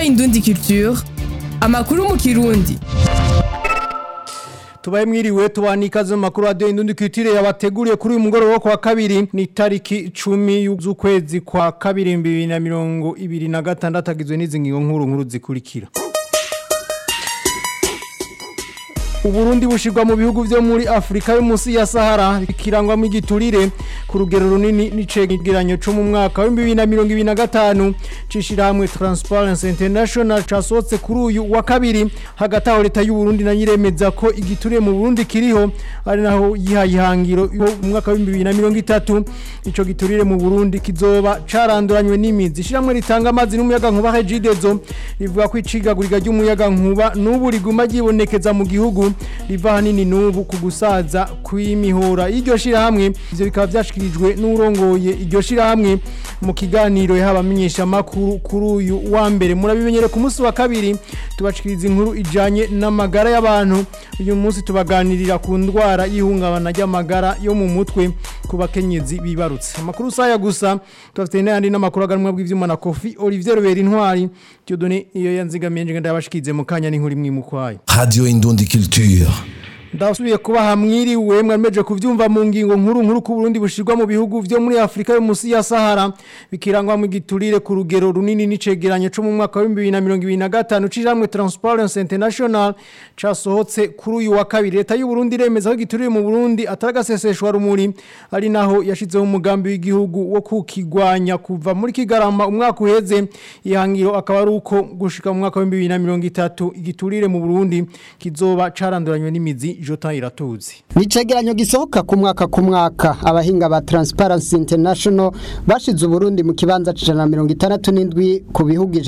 Indundi Culture, amakuru mu Kirundi. Tubaye mwiriwe tubanikaze mu makuru Radio Indundi Culture yabateguriye kuri uyu mugoroba wo kwa kabiri ni tariki 10 z'ukwezi kwa kabiri 2026 agizwe n'izi ngingo nkuru zikurikira. Uburundi bushirwa mu bihugu vyo muri Afrika yo munsi ya Sahara bikirangwa mu giturire ku rugero runini n'icegeranyo cyo mu mwaka wa 2025 cishirahamwe Transparency International casotse kuri uyu wa kabiri hagati aho leta y'u Burundi na nyiremeza ko igiturire mu Burundi kiriho ari naho yihayihangiro mu mwaka wa 2030 ico giturire mu Burundi kizoba caranduranywe n'imizi shiramwe ritanga amazi n'umuyaga nkuba Regidezo rivuga ko icigagurika ry'umuyaga nkuba n'ubu riguma gibonekeza mu gihugu riva hanini n'ubu kugusaza kw'imihora iryo shirahamwe ivyo bikaba byashikirijwe n'urongoye iryo shirahamwe mu kiganiro y'abamenyesha makuru kuri uyu wa mbere murabimenyere ku munsi wa kabiri tubashikiriza inkuru ijanye n'amagara y'abantu uyu munsi tubaganirira ku ndwara y'ihungabana ry'amagara yo mu mutwe ku bakenyezi bibarutse amakuru saya gusa tufite n'andi n'amakuru aganwa bw'ivyuma na Kofi Olivier Robert Intwari Dieudonné iyo yanzigamiye nje ndabashikize mu kanya n'inkuru imwe mukwaye Radio Indundi Culture. Ndasubiye kuba hamwiriwe mwameje kuvyumva mu ngingo nkuru ku Burundi bushirwa mu bihugu vyo muri Afrika yo munsi ya Sahara bikirangwa mu giturire ku rugero runini n'icegeranyo cyo mu mwaka wa 2025 cijamwe Transparency International casohotse kuri uyu wa kabiri leta y'u Burundi remeza ko giturire mu Burundi ataragaseseshwa rumuri ari naho yashizeho umugambi w'igihugu wo kukigwanya kuva muri Kigarama umwaka uheze ihangiro akaba ari uko gushika mu mwaka wa 2030 igiturire mu Burundi kizoba caranduranywe n'imizi Jota iratuzi. Nicegeranyo gisohoka ku mwaka abahinga ba Transparency International bashize Burundi mu kibanza 167 ku bihugu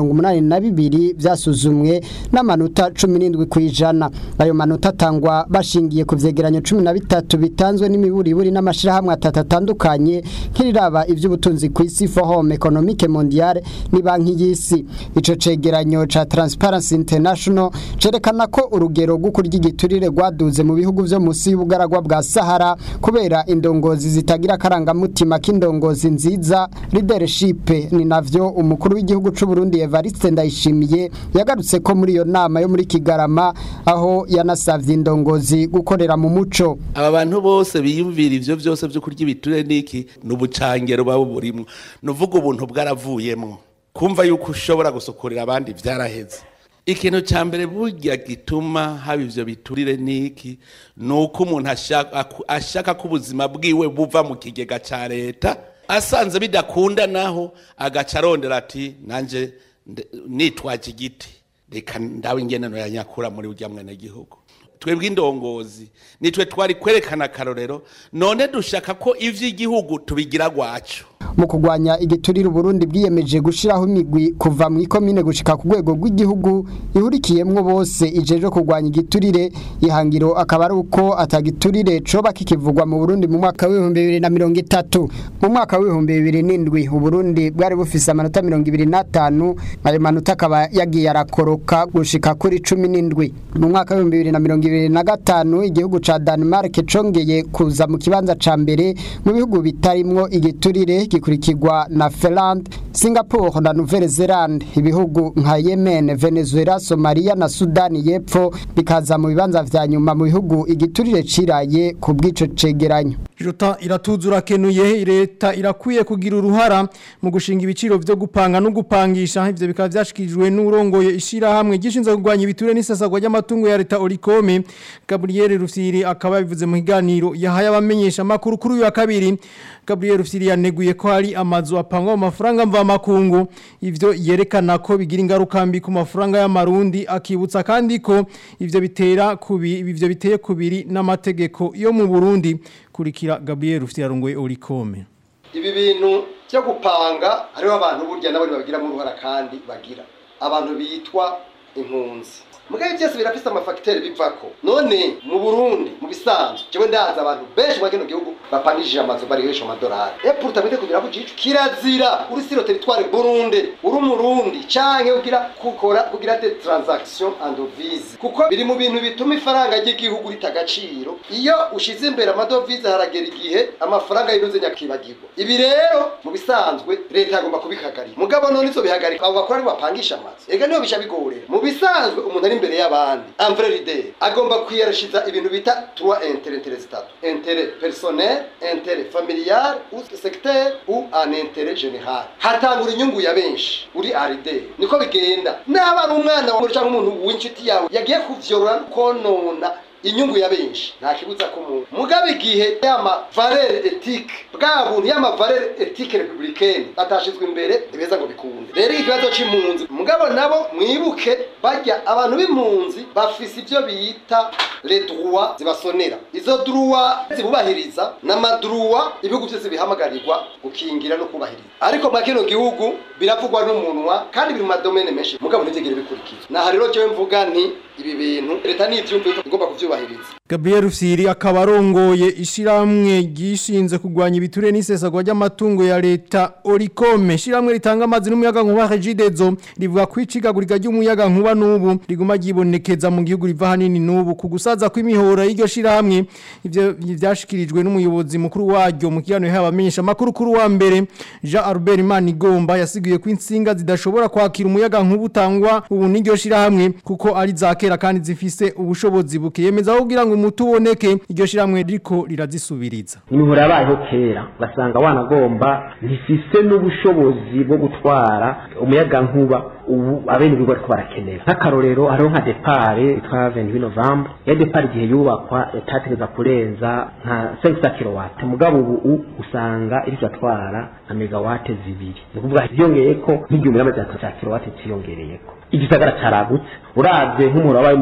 182 byasuzumwe n'amanota 17 kwijana. Ayo manota tangwa bashingiye ku vyegeranyo 13 bitanzwe n'imiburiburi n'amashirahamwe atatandukanye kiriraba ivy'ubutunzi ku isi Forum Economique Mondiale ni banki y'isi. Ico cegeranyo ca Transparency International cerekana ko urugero gukurya igiturire gwaduze mu bihugu vyo musi y'ubugaragwa bwa Sahara kubera indongozi zitagira karangamutima k'indongozi nziza leadership ni navyo umukuru w'igihugu c'u Burundi Evariste Ndayishimiye yagarutse ko muri iyo nama yo muri Kigarama aho yanasavye indongozi gukorera mu muco. Aba bantu bose biyumvira ivyo vyose byo kurya ibiture niki n'ubucangero babo burimo nuvuga ubuntu bwaravuyemo kumva yuko ushobora gusokorera abandi vyaraheze. Ikintu cyambere burya gituma haba ivyo biturire niki nuko umuntu ashaka ko ubuzima bwiwe buva mu kigega ca leta asanze bidakunda naho agacarondera ati nanje nitwaje igiti reka ndawe ingeneno ya nyakura muri urya mwene gihugu twebwe indongozi nitwe twari kwerekana karorero none dushaka ko ivy'igihugu tubigira gwacu mu kugwanya igiturire Burundi bwiyemeje gushiraho imigwi kuva mu ikomine gushika ku rwego rw'igihugu ihurikiyemwo bose ijeje kugwanya igiturire ihangiro akaba ari uko atagiturire coba kikivugwa mu Burundi mu mwaka wa 2030 mu mwaka wa 2007 Burundi bwari bufise amanota 25 ayo manota akaba yagiye arakoroka gushika kuri 17 mu mwaka wa 2025 igihugu ca Denmark congeye kuza mu kibanza ca mbere mu bihugu bitarimwo igiturire gikurikirwa na Finland, Singapore na Nouvelle-Zélande. Ibihugu nka Yemen, Venezuela, Somalia na Sudani y'Epfo bikaza mu bibanza vya nyuma mu bihugu igiturire ciraye ku bw'ico cegeranyo. Jota iratuzura kenuye leta irakwiye kugira uruhara mu gushinga ibiciro vyo gupanga no gupangisha ivyo bikaba vyashikijwe n'urongoye ishira hamwe gishinzwe kugwanya ibiture n'isasagwa ry'amatungo ya leta Oricome. Gabriel Rufyiri akaba bivuze mu higaniro yahaye abamenyesha makuru kuri uyu wa kabiri. Gabriel Rufyiri yaneguye ko hari amazu apangwa mu mafaranga mva makungu ivyo yerekana ko bigira ingaruka mbi ku mafaranga y'amarundi akibutsa kandi ko ivyo biteye kubiri n'amategeko yo mu Burundi kurikira Gabriel Rufyiri arongoye Oricome. Ibi bintu cyo gupanga hariho abantu burya nabo babigira mu ruhara kandi bagira abantu bitwa impunzi mugabe byose birafise amafacteur bivako none mu Burundi mu bisanzwe jewe ndaza abantu benshi mu kino gihugu bapangishije amazu bari hesho amadolari pourtant bite kugira ko jicu kirazira uri siro territoire Burundi uri umurundi canke kugira des transactions en devise kuko biri mu bintu bituma ifaranga ry'igihugu ritagaciro iyo ushize imbere amadovize haragera igihe amafaranga yiruze nyakibagirwa ibi rero mu bisanzwe leta agomba kubikagarira mugabo none izo bihagarika abo bakora ari bapangisha amazi ega niyo bisha bigorera mu bisanzwe umuntu ari imbere y'abandi en vrai leader agomba kwiyarashiza ibintu bita trois intérêts zitatu intérêt personnel intérêt familial ou secteur ou un intérêt général hatangura inyungu ya benshi uri aride niko bigenda n'abana umwana wa cyangwa umuntu w'inshuti yawe yagiye kuvyorora konona inyungu ya benshi nta kibuza ko mugabe igihe yama valeur éthique bwabuntu yama valeur éthique républicaine atashizwe imbere ibeza ngo bikunde rero ikibazo c'impunzi mugabo nabo mwibuke bajya abantu b'impunzi bafise ivyo biyita les droits zibasonera izo droits zibubahiriza n'amadroits ibihugu byose bihamagarirwa gukingira no kubahiriza ariko mu kino gihugu biravugwa n'umunwa kandi biri mu madomene menshi mugabo ntivyigere bikurikizwa naha rero cyo mvuga nti ibi bintu leta n'ivyumviro igomba kuvyubahiriza. Gabriel Rufyiri akaba arongoye ishiramwe gishinze kugwanya ibiture n'isesagwa ry'amatungo ya leta Oricome ishiramwe ritanga amazi n'umuyaga nkuba Regidezo rivuga kwicigagurika ry'umuyaga nkuba n'ubu riguma gibonekeza mu gihugu riva hanini n'ubu kugusaza kw'imihora y'iryo shiramwe ivyo byashikirijwe n'umuyobozi mukuru waryo mu kiyano y'abamenyesha makuru kuri wa mbere Jean Albert Manigomba yasiguye ko insinga zidashobora kwakira umuyaga nkuba utangwa ubu n'iryo shiramwe kuko ari zakera kandi zifise ubushobozi bukiyemeza kugira ngo umutuboneke iryo shiramwe riko rirazisubiriza imihora yabayeho kera basanga wanagomba ntifise n'ubushobozi bwo gutwara umuyaga nkuba ubu abene bigo ariko barakenera nk'akarorero hariho nka depare itwa 28 November ya depare igihe yubakwa yatategeza kurenza nka 500 kW mugabo ubu usanga iri zatwara na megawatt zibiri ni kuvuga byongeyeko nk'igihumbi n'amajana ya kilowatt cyiyongereyeko igisagara caragutse uravye nk'umura wabaye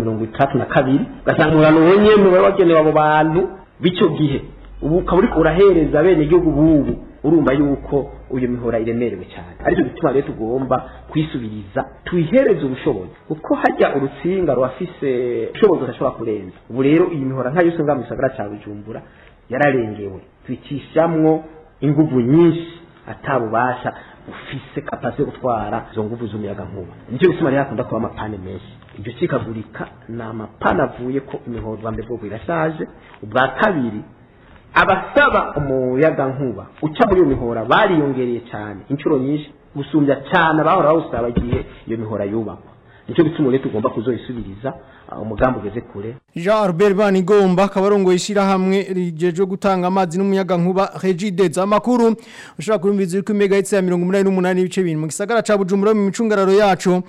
32 gasanga murano wenye mu bagenewe abo bantu bico gihe ubu kaburi urahereza bene igihugu bubu urumva yuko uyu mihora iremerewe cyane ariko bituma rero tugomba kwisubiriza tuyihereze ubushobozi uko hajya urutsinga rwafise ubushobozi udashobora kurenza ubu rero iyi mihora nka yose nga mu gisagara cya Bujumbura yararengewe twicishamwo inguvu nyinshi atabubasha ufise kapasite gutwara izo nguvu z'umuyaga nkuba nicyo bisima rero akunda kuba amapane menshi ibyo cikagurika na amapane avuye ko imihoro bambe bwo irashaje ubwa kabiri abasaba umuyaga nkuba uca muri iyo mihora bariyongereye cyane inshuro nyinshi gusumbya cyane abahora bawusaba igihe iyo mihora yubakwa nicyo bituma rero tugomba kuzoyisubiriza umugambi ugeze kure. Jean Albert Banigomba kabarongo ishira hamwe rijeje gutanga amazi n'umuyaga nkuba Regidezo amakuru ushaka kurumviza ko megahertz ya 188 ibice 2 mu gisagara ca Bujumbura mu micungararo yacu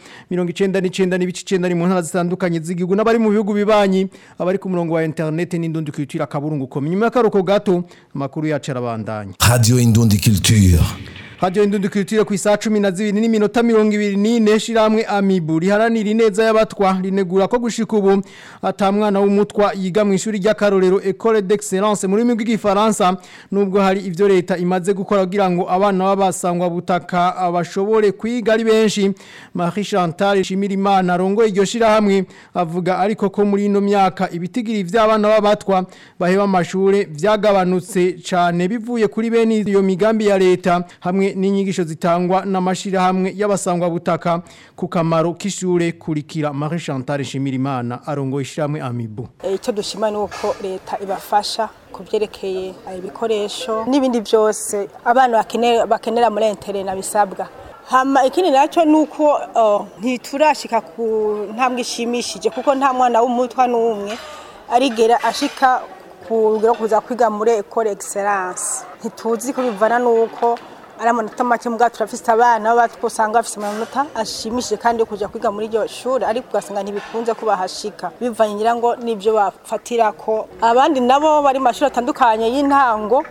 99 n'ibice 9 mu ntara zitandukanye z'igihugu n'abari mu bihugu bibanyi abari ku murongo wa internet n'indundi kwitira kaburungu ko nyuma y'akaruko gato amakuru yacu arabandanya. Radio Indundi Culture. Radio Indundi Culture ku isaha 12 n'iminota 24 shiramwe Amibu riharanira ineza y'abatwa rinegura ko gushika ubu atamwana w'umutwa yiga mu ishuri ry'akarorero École d'Excellence muri rurimi rw'igifaransa nubwo hari ivyo leta imaze gukora kugira ngo abana babasangwa butaka abashobore kwiga ari benshi. Marie Chantal Shimirimana rongo iryo shiramwe avuga ariko ko muri ino myaka ibitigiri vy'abana b'abatwa baheba amashure vyagabanutse cyane bivuye kuri bene iyo migambi ya leta hamwe n'inyigisho zitangwa n'amashira hamwe y'abasangwa butaka ku kamaro k'ishure kurikira. Marie Chantal Shimirimana arongo ishiramwe Amibu. Icyo dushima nuko leta ibafasha kuvyerekeye ibikoresho n'ibindi byose abana bakenera muri interne nabisabwa. Hama ikindi naco nuko ntiturashika ku ntambwe ishimishije kuko nta mwana w'umutwa n'umwe arigera ashika kugera kuza kwiga muri École Excellence. Ntituzi ko bivana nuko aramonota make mbwa turafise abana batwosanga bafise amanota ashimishije kandi kuja kwiga muri iryo shuri ariko ugasanga ntibikunze kubahashika bivanye ngira ngo nivyo bafatira ko abandi nabo bari mashuri atandukanye y'intango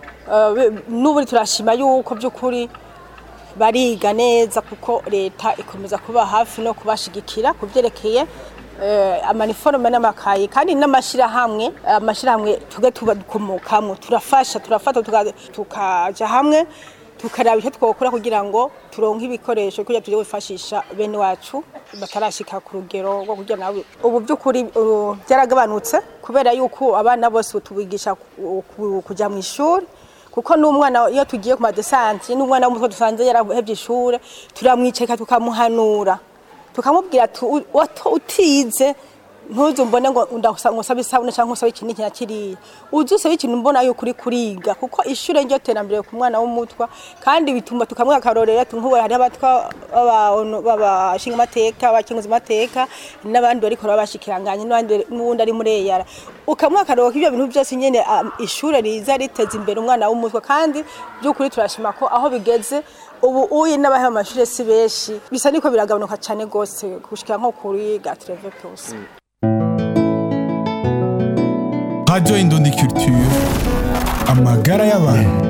n'ubu turashima yuko by'ukuri bariga neza kuko leta ikomeza kuba hafi no kubashigikira kuvyerekeye amaniforme n'amakayi kandi n'amashirahamwe tuge tubadukomokamwe turafasha turafata tukaja hamwe tukaraba icyo twokora kugira ngo turonke ibikoresho kugira tuje kwifashisha bene wacu batarashika ku rugero rwo kugira nawe ubu by'ukuri byaragabanutse kubera yuko abana bose tubigisha kujya mu ishuri kuko n'umwana iyo tugiye ku madesanti n'umwana w'umutwe dusanze yarahevye ishure turamwiceka tukamuhanura tukamubwira utize ntuzumbone ngo ndasaba isabune cyangwa usaba ikintu kiriya uzusaba ikintu mbona yuko uri kuriga kuko ishure ryo terambere ku mwana w'umutwa kandi bituma tukamwe akarorera tunkubo hari abatwa babashinga amateka abakinguza amateka n'abandi bari kora babashikiranganye n'ubundi ari mureyara ukamwe akarorera ibyo bintu byose nyene ishure riza riteza imbere umwana w'umutwa kandi by'ukuri turashima ko aho bigeze ubu uyi n'abahe amashure si beshi bisa niko biragabanuka cyane gose gushika nko kuri Gatreve plus. Radio Indundi Culture, amagara y'abantu.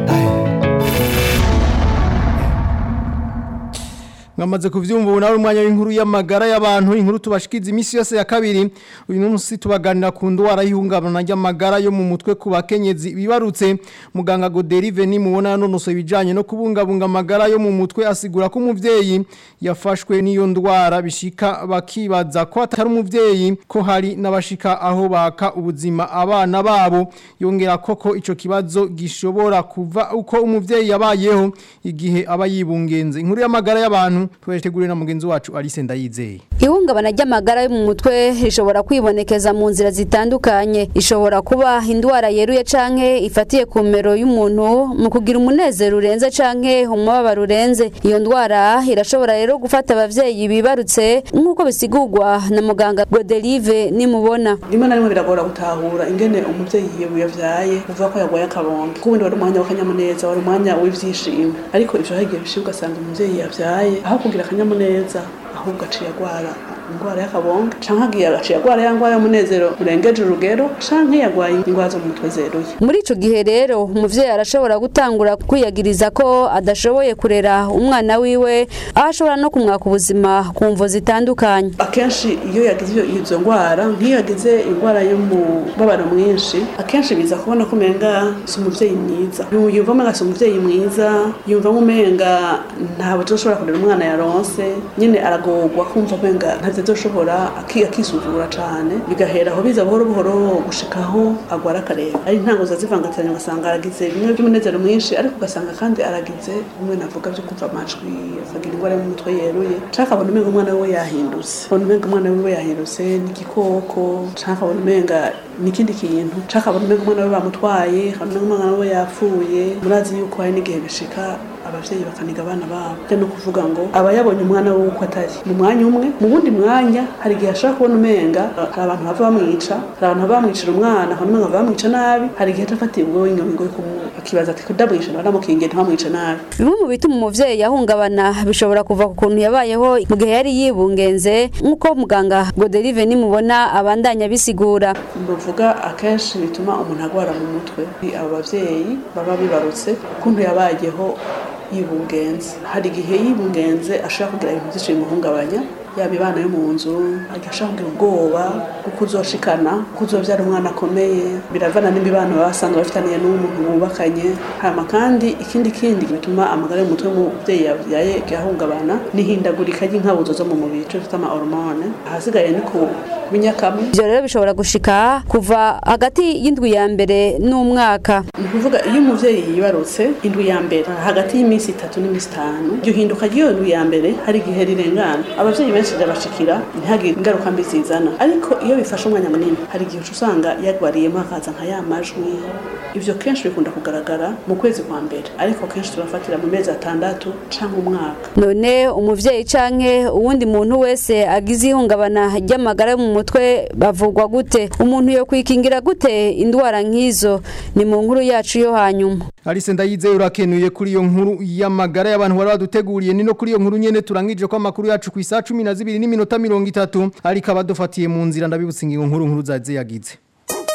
Ngamaze kuvyumva ubu nawe umwanya w'inkuru y'amagara y'abantu inkuru tubashikiza imisi yose ya kabiri uyu munsi tubaganira ku ndwara y'ihungabana ry'amagara yo mu mutwe ku bakenyezi bibarutse muganga Goderive ni mubona yanonosoye ibijanye no kubungabunga amagara yo mu mutwe asigura ko umuvyeyi yafashwe n'iyo ndwara bishika bakibaza ko atari umuvyeyi ko hari n'abashika aho baka ubuzima abana babo yongera koko ico kibazo gishobora kuva uko umuvyeyi yabayeho igihe aba yibungenze inkuru y'amagara y'abantu twetegure na mugenzi wacu Alice Ndayizeye. Ihungabana ry'amagara yo mu mutwe rishobora kwibonekeza mu nzira zitandukanye ishobora kuba indwara yeruye canke ifatiye ku mero y'umuntu mu kugira umunezero urenze canke umubabaro urenze iyo ndwara irashobora rero gufata abavyeyi bibarutse nk'uko bisigurwa na muganga Goderive nimubona rimwe na rimwe biragora gutahura ingene umuvyeyi yavyaye uvuga ko yagwaye akabondo kubundi wari umwanya w'akanyamuneza wari umwanya w'ivyishimo ariko ivyo hagiye bishibwa asanga umuvyeyi yavyaye aho kugira akanyamuneza ahubwo aciye agwara ingwara y'akabonga canke agiye aciye agwara yangwara y'umunezero urengeje urugero canke yagwaye ingwara zo mu mutwe zeruye. Muri ico gihe rero umuvyeyi arashobora gutangura kwiyagiriza ko adashoboye kurera umwana wiwe aho ashobora no kumwaka ubuzima ku mvo zitandukanye. Akenshi iyo yagize izo ngwara nk'iyo yagize ingwara yo mu babaro mwinshi akenshi biza kubona ko umenga si umuvyeyi mwiza yumva umenga si umuvyeyi mwiza yumva umenga ntabwo azoshobora kurera umwana yaronse nyene aragorwa kumva umenga ntazoshobora akisuzugura cane bigahera aho biza buhoro buhoro gushikaho agwara akareba ari ntango zazivangatanya ugasanga aragize bimwe by'umunezero mwinshi ariko ugasanga kandi aragize bimwe navuga byo kumva amajwi akagira ingwara yo mu mutwe yeruye canke abona umenga umwana we yahindutse abona umenga umwana we yahindutse n'igikoko canke abona umenga n'ikindi kintu canke abona umenga umwana we bamutwaye abona umwana we yapfuye murazi yuko hari n'igihe bishika abavyeyi bakaniga abana babo cyo no kuvuga ngo abayabonye umwana we uko atari mu mwanya umwe mu wundi mwanya hari igihe ashaka kubona umenga hari abantu bava bamwica hari abantu bamwicira umwana hari umenga bamwica nabi hari igihe atafatiye ubwo inyongo yo akibaza ati kudabwisha baramukingiye ntamwica nabi. Bimwe mu bituma umuvyeyi yahungabana bishobora kuva ku kuntu yabayeho mu gihe yari yibungenze nk'uko muganga Goderive nimubona abandanya bisigura. Mvuga akenshi bituma umuntu agwara mu mutwe abo bavyeyi baba bibarutse kuntu yabayeho yibungenze hari igihe yibungenze ashaka kugira ibintu byinshi bimuhungabanya yaba ibana yo mu nzu agashaka kugira ubwoba kuko uzoshikana kuko uzovyara umwana akomeye biravana n'imibano basanga bafitaniye n'umuntu bubakanye hama kandi ikindi bituma amagara y'umutwe y'umuvyeyi yavyaye gahungabana n'ihindagurika ry'inkabuzo zo mu mubiri cyo twita ama hormone ahasigaye ni ku binyakamwe. Ivyo rero bishobora gushika kuva hagati y'indwi ya mbere n'umwaka. Ni kuvuga iyo umuvyeyi yibarutse indwi ya mbere hagati y'imisi 3 n'imisi 5 iryo hinduka ry'iyo ndwi ya mbere hari igihe rirengana abavyeyi benshi bashikira ntihagire ingaruka mbi zizana ariko iyo bifashe umwanya munini hari igihe usanga yagwariyemo akaza nka ya majwi ivyo kenshi bikunda kugaragara mu kwezi kwa mbere ariko kenshi turafatira mu mezi 6 canke umwaka. None umuvyeyi canke uwundi muntu wese agize ihungabana ry'amagara yo mu mutwe bavugwa gute umuntu yo kwikingira gute indwara nk'izo ni mu nkuru yacu yo hanyuma. Alice Ndayizeye urakenuye kuri iyo nkuru y'amagara y'abantu bari baduteguriye ni no kuri iyo nkuru nyene turangije ko amakuru yacu ku isa 12:30 ariko abadufatiye mu nzira ndabibutsinga iyo nkuru zaze yagize.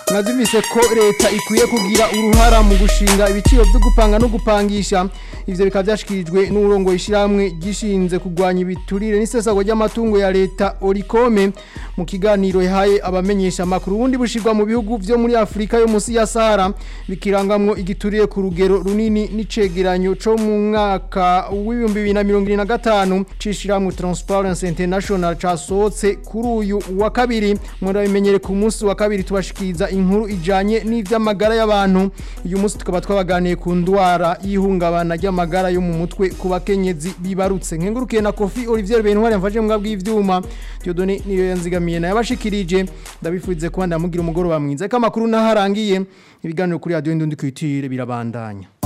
Mwazumvise ko leta ikwiye kugira uruhara mu gushinga ibiciro byo gupanga no gupangisha ivyo bikaba byashikirijwe n'urongo ishiramwe gishinze kugwanya ibiturire n'isesagwa ry'amatungo ya leta Orikome mu kiganiro yahaye abamenyesha makuru ubundi bushirwa mu bihugu vyo muri Afrika yo munsi ya Sahara bikirangamwo igiturire ku rugero runini n'icegeranyo co mu mwaka w'2025 cishiramwe Transparency International casohotse kuri uyu wa kabiri murabimenyere ku munsi wa kabiri tubashikiriza inkuru ijanye n'ivy'amagara y'abantu uyu munsi tukaba twabaganiye ku ndwara y'ihungabana ry'amagara yo mu mutwe ku bakenyezi bibarutse nkengurukiye na Kofi Olivier Bentware mfaje mbwa bw'ivyuma Dieudonné niyo yanzigamiye na yabashikirije ndabifuze ko ndamugira umugoroba mwiza kamakuru naharangiye ibiganiro kuri Radio Indundi Culture birabandanya